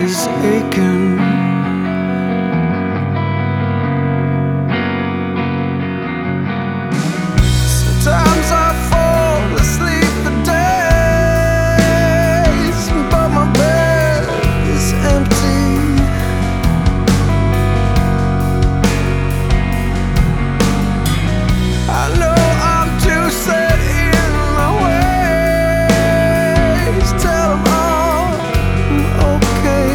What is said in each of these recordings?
is aching. Sometimes I fall asleep for days, but my bed is empty. I know I'm too set in my ways. Tell them all I'm okay.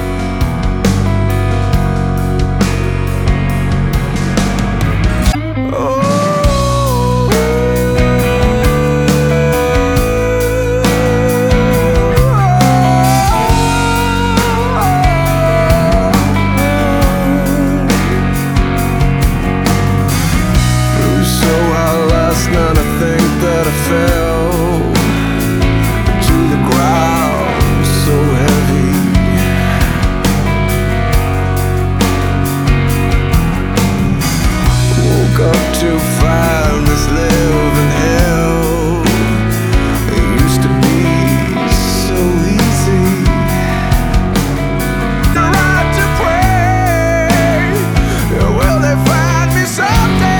Last night I think that I fell to the ground so heavy. Woke up to find this living hell. It used to be so easy. The right to pray, will they find me someday?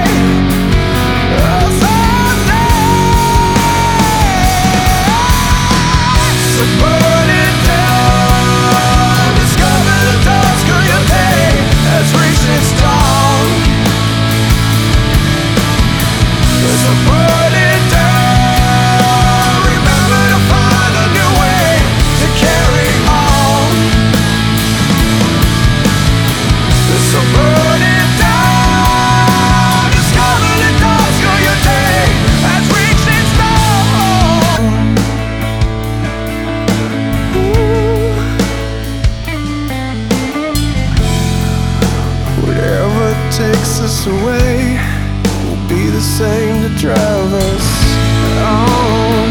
Takes us away will be the same to drive us on.